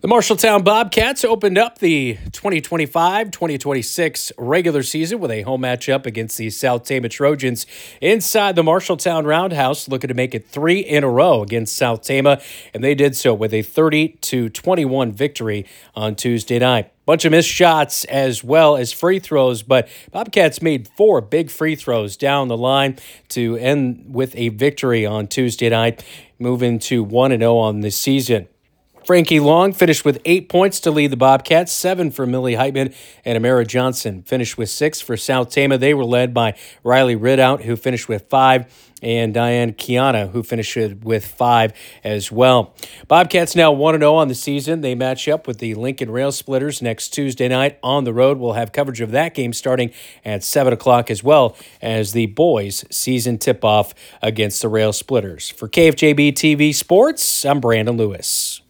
The Marshalltown Bobcats opened up the 2025-2026 regular season with a home matchup against the South Tama Trojans inside the Marshalltown Roundhouse, looking to make it 3 in a row against South Tama, and they did so with a 30-21 victory on Tuesday night. Bunch of missed shots as well as free throws, but Bobcats made 4 big free throws down the line to end with a victory on Tuesday night, moving to 1-0 on the season. Frankie Long finished with 8 points to lead the Bobcats, 7 for Millie Heitman, and Amara Johnson finished with 6 for South Tama. They were led by Riley Ridout, who finished with 5, and Diane Kiana, who finished with 5 as well. Bobcats now 1-0 on the season. They match up with the Lincoln Rail Splitters next Tuesday night on the road. We'll have coverage of that game starting at 7 o'clock, as well as the boys' season tip-off against the Rail Splitters. For KFJB TV Sports, I'm Brandon Lewis.